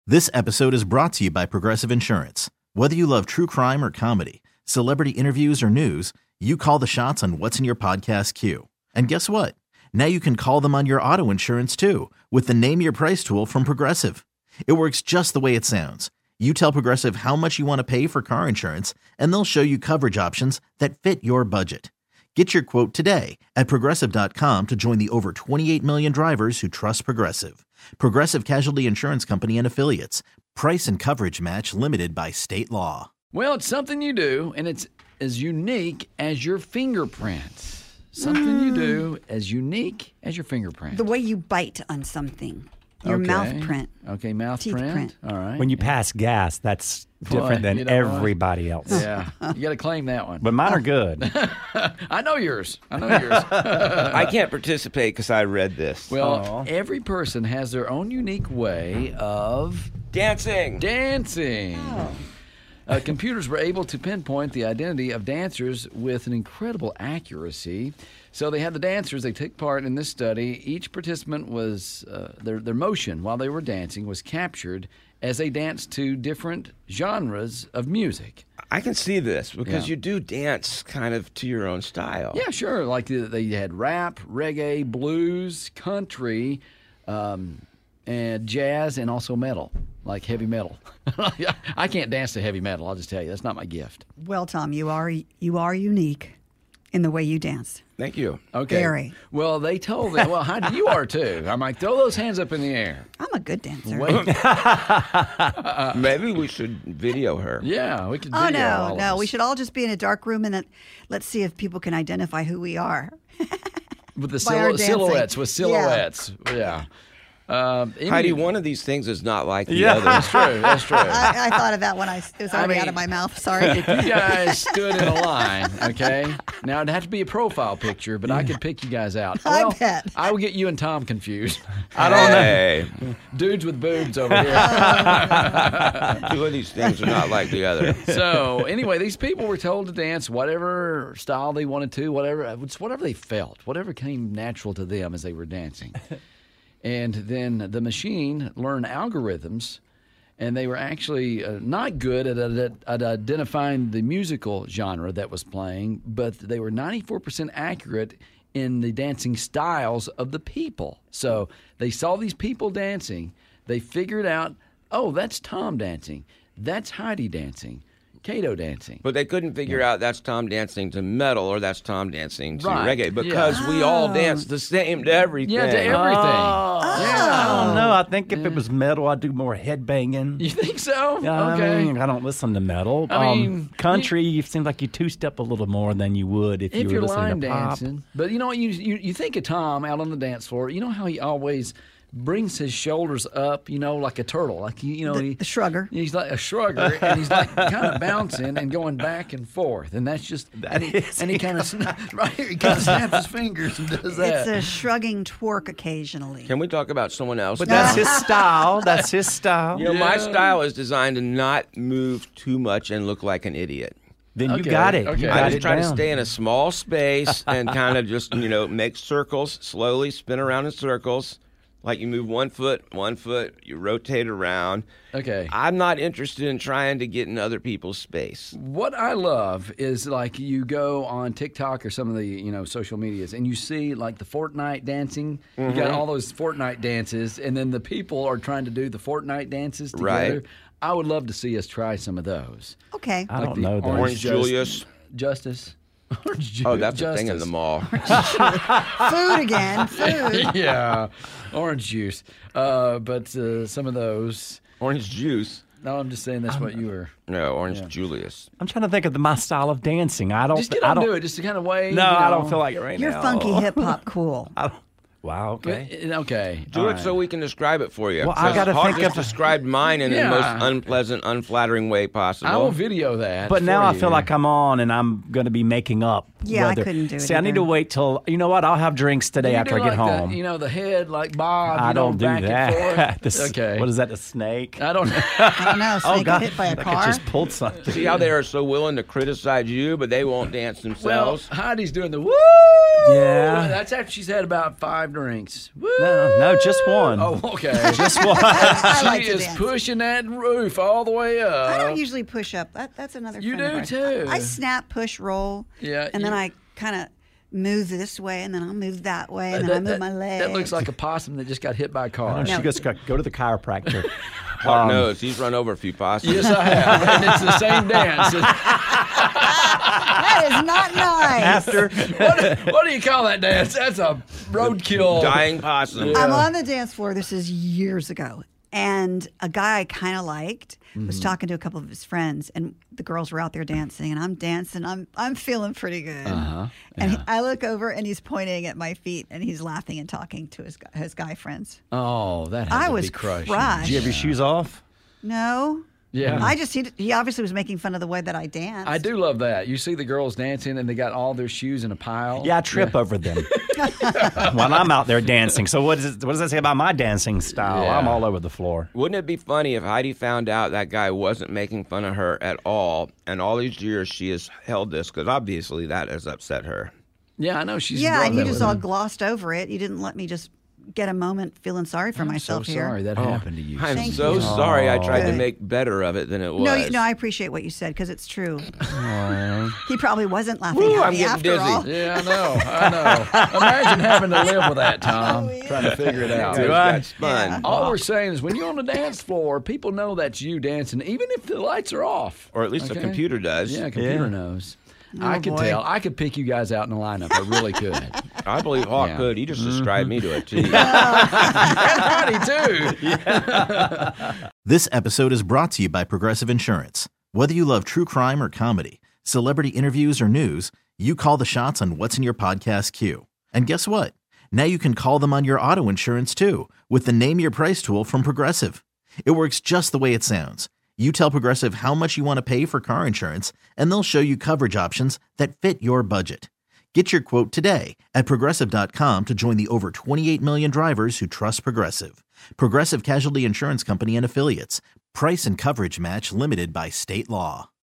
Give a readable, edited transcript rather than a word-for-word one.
This episode is brought to you by Progressive Insurance. Whether you love true crime or comedy, celebrity interviews or news, you call the shots on what's in your podcast queue. And guess what? Now you can call them on your auto insurance too with the Name Your Price tool from Progressive. It works just the way it sounds. You tell Progressive how much you want to pay for car insurance, and they'll show you coverage options that fit your budget. Get your quote today at Progressive.com to join the over 28 million drivers who trust Progressive. Progressive Casualty Insurance Company and Affiliates. Price and coverage match limited by state law. Well, it's something you do, and it's as unique as your fingerprints. Something you do as unique as your fingerprint. The way you bite on something. Your mouth print. Okay, mouth Teeth print. All right. When you pass gas, that's different than everybody else. Yeah, you got to claim that one. But mine are good. I know yours. I can't participate because I read this. Well, every person has their own unique way of Dancing. Computers were able to pinpoint the identity of dancers with an incredible accuracy. So they had the dancers. They took part in this study. Each participant was their motion while they were dancing was captured as they danced to different genres of music. I can see this because you do dance kind of to your own style. Yeah, sure. Like they had rap, reggae, blues, country, and jazz, and also metal, like heavy metal. I can't dance to heavy metal. I'll just tell you, that's not my gift. Well, Tom, you are unique in the way you dance. Thank you. Okay. Very. Well, they told them, well, Heidi, you are too. I'm like, throw those hands up in the air. I'm a good dancer. Wait. Maybe we should video her. Yeah, we could video all of no. us. We should all just be in a dark room and then let's see if people can identify who we are. With the by our dancing. silhouettes. Yeah. Heidi, one of these things is not like the other. That's true. I thought of that when it was already out of my mouth. Sorry. If you guys stood in a line, okay? Now, it'd have to be a profile picture, but I could pick you guys out. I Well, bet. I would get you and Tom confused. I don't know. Dudes with boobs over here. Two of these things are not like the other. So, anyway, these people were told to dance whatever style they wanted to, whatever they felt, whatever came natural to them as they were dancing. And then the machine learned algorithms, and they were actually not good at identifying the musical genre that was playing, but they were 94% accurate in the dancing styles of the people. So they saw these people dancing. They figured out, oh, that's Tom dancing. That's Heidi dancing. Kato dancing. But they couldn't figure out that's Tom dancing to metal or that's Tom dancing to Right. reggae because we all dance the same to everything. Yeah, to everything. I don't know. I think if it was metal, I'd do more head banging. You think so? I Okay. mean, I don't listen to metal. I mean, country, you seem like you two-step a little more than you would if you were you're listening line to pop. dancing. But you know what? You think of Tom out on the dance floor. You know how he always brings his shoulders up, like a turtle. Like, The shrugger. He's like a shrugger, and he's like kind of bouncing and going back and forth. And that's just, and he kind of, right here, he kind of snaps his fingers and does that. It's a shrugging twerk occasionally. Can we talk about someone else? But that's his style. That's his style. my style is designed to not move too much and look like an idiot. Then Okay, you got it. okay. You I got just it try to down. stay in a small space and kind of just, make circles, slowly spin around in circles. Like you move one foot, you rotate around. Okay. I'm not interested in trying to get in other people's space. What I love is like you go on TikTok or some of the social medias and you see like the Fortnite dancing. You got all those Fortnite dances, and then the people are trying to do the Fortnite dances together. Right. I would love to see us try some of those. Okay. I Like don't the know that. Orange Julius. Justice. Orange Oh, that's Justice. a thing in the mall. Food again. Food. Yeah, orange juice. But some of those. Orange juice. No, I'm just saying that's what you were. No, Orange Julius. I'm trying to think of my style of dancing. I don't. Just get I on don't do it, just to kind of wave. No, I don't feel like it right You're now. funky hip hop cool. Wow. Okay. Okay. Do it so we can describe it for you. Well, I gotta Hawk think just of- described mine in the Yeah. most unpleasant, unflattering way possible. I will video that. But now for I feel you. like I'm on and I'm going to be making up Yeah, I weather. couldn't do it See, I need to either. wait till, you know what? I'll have drinks today You after do I get like home. the head like Bob. I don't do back that. And forth. Okay. What is that, a snake? I don't know. I don't know. Oh, Snake got God. hit by a I car. just pulled something. See how they are so willing to criticize you, but they won't dance Well, themselves. Heidi's doing the woo. Yeah. That's after she's had about 5 drinks. Woo. No, just one. Oh, okay. Just one. I She like to is dance. pushing that roof all the way up. I don't usually push up. That's another. You friend of do, ours. too. I snap, push, roll. Yeah, and then you- I kind of move this way, and then I'll move that way, and then I move my legs. That looks like a possum that just got hit by a car. She goes, go to the chiropractor. Hawk knows. He's run over a few possums. Yes, I have. And it's the same dance. That is not nice. What do you call that dance? That's a roadkill. Dying possum. I'm on the dance floor. This is years ago. And a guy I kind of liked was talking to a couple of his friends, and the girls were out there dancing, and I'm dancing. I'm feeling pretty good. And I look over, and he's pointing at my feet, and he's laughing and talking to his guy friends. Oh, that has I to was be crushing. crushed. Did you have your shoes off? No. Yeah. He obviously was making fun of the way that I danced. I do love that. You see the girls dancing, and they got all their shoes in a pile. Yeah, I trip over them while I'm out there dancing. So what does that say about my dancing style? Yeah. I'm all over the floor. Wouldn't it be funny if Heidi found out that guy wasn't making fun of her at all, and all these years she has held this, because obviously that has upset her. Yeah, I know she's. Yeah, brought and you that just with all her. glossed over it. You didn't let me just get a moment feeling sorry for I'm myself so here. sorry that happened to you. I'm Thank so you. sorry I tried to Good. make better of it than it was. No, I appreciate what you said because it's true. He probably wasn't laughing Woo, at I'm me getting after dizzy. all. Yeah, I know. Imagine having to live with that, Tom, trying to figure it out. I got spun. Yeah. All we're saying is when you're on the dance floor, people know that's you dancing, even if the lights are off. Or at least the Okay? computer does. Yeah, computer Yeah. knows. I could boy. tell. I could pick you guys out in a lineup. I really could. I believe Hawk Yeah. could. He just described me to a T. And Roddy, too. This episode is brought to you by Progressive Insurance. Whether you love true crime or comedy, celebrity interviews or news, you call the shots on what's in your podcast queue. And guess what? Now you can call them on your auto insurance too with the Name Your Price tool from Progressive. It works just the way it sounds. You tell Progressive how much you want to pay for car insurance, and they'll show you coverage options that fit your budget. Get your quote today at Progressive.com to join the over 28 million drivers who trust Progressive. Progressive Casualty Insurance Company and Affiliates. Price and coverage match limited by state law.